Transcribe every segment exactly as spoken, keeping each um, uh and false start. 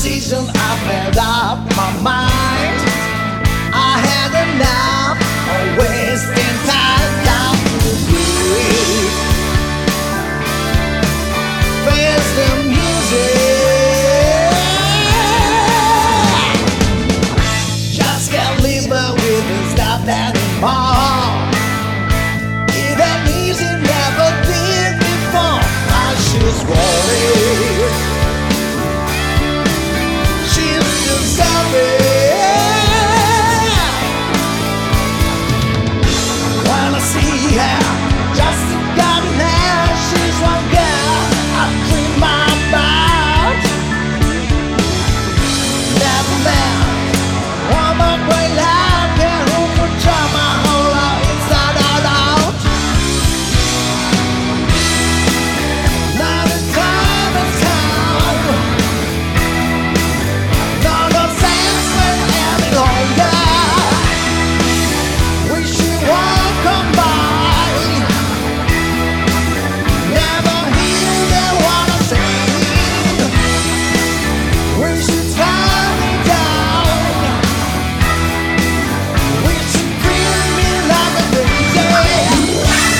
decision, I made up my mind. I had enough of wasting time down to breathe. Face the music. Just can't live with the stuff anymore. It ain't easy, never did before. I she's worried. She's still sorry. When I see her, just a garden hair, she's one girl I dream about. Never met one more great love, can who could turn my whole life inside out out. Now the time has come. No, no sense when any longer. Wish you won't come by. Never hear them wanna sing. Wish you tie me down. Wish you feel me like a crazy.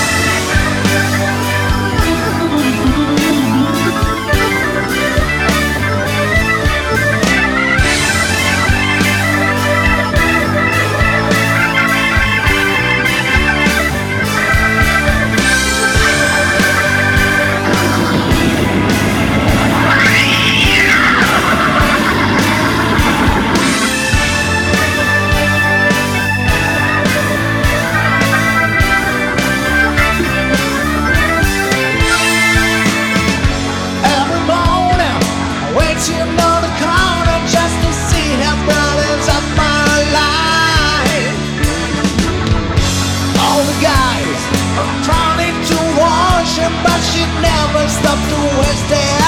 Every morning, waiting on the corner just to see her brothers of my life. All the guys are trying to watch her, but she never stopped to waste their